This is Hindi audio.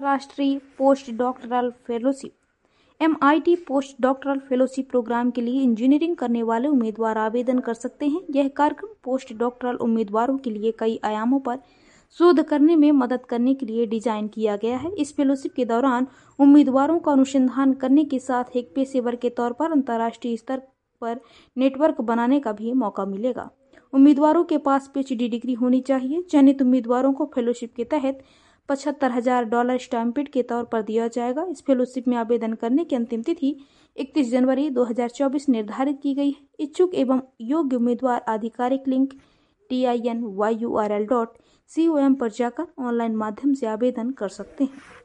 अंतर्राष्ट्रीय post doctoral fellowship MIT post doctoral fellowship program के लिए इंजीनियरिंग करने वाले उम्मीदवार आवेदन कर सकते हैं। यह कार्यक्रम पोस्ट डॉक्टरल उम्मीदवारों के लिए कई आयामों पर शोध करने में मदद करने के लिए डिजाइन किया गया है। इस फेलोशिप के दौरान उम्मीदवारों को अनुसंधान करने के साथ एक पेशेवर के तौर पर अंतर्राष्ट्रीय स्तर पर नेटवर्क बनाने का भी मौका मिलेगा। उम्मीदवारों के पास PhD डिग्री होनी चाहिए। चयनित उम्मीदवारों को फेलोशिप के तहत $75,000 स्टाइपेंड के तौर पर दिया जाएगा। इस फेलोशिप में आवेदन करने की अंतिम तिथि 31 जनवरी 2024 निर्धारित की गई है। इच्छुक एवं योग्य उम्मीदवार आधिकारिक लिंक tinYurl.com पर जाकर ऑनलाइन माध्यम से आवेदन कर सकते हैं।